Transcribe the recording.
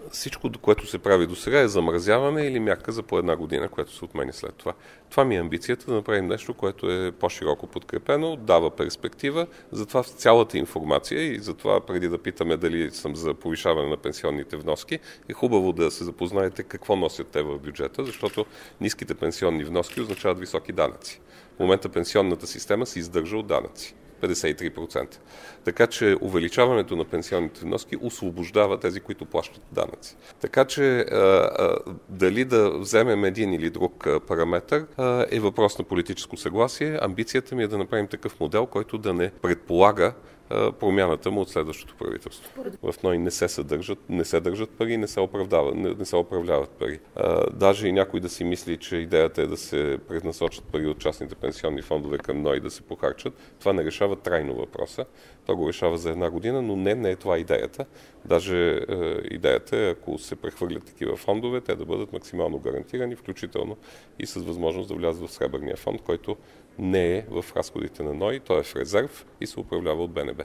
Всичко, което се прави до сега е замразяване или мярка за по една година, което се отменя след това. Това ми е амбицията да направим нещо, което е по-широко подкрепено, дава перспектива, затова цялата информация и затова преди да питаме дали съм за повишаване на пенсионните вноски, е хубаво да се запознаете какво носят те в бюджета, защото ниските пенсионни вноски означават високи данъци. В момента пенсионната система се издържа от данъци. 53%. Така че увеличаването на пенсионните вноски освобождава тези, които плащат данъци. Така че дали да вземем един или друг параметр е въпрос на политическо съгласие. Амбицията ми е да направим такъв модел, който да не предполага промяната му от следващото правителство. В НОИ не се държат пари, не се управляват пари. Даже и някой да си мисли, че идеята е да се преднасочат пари от частните пенсионни фондове към НОИ да се похарчат. Това не решава трайно въпроса. То го решава за една година, но не е това идеята. Даже идеята е, ако се прехвърлят такива фондове, те да бъдат максимално гарантирани, включително и с възможност да влязат в Сребърния фонд, който не е в разходите на НОИ, той е в резерв и се управлява от БНБ.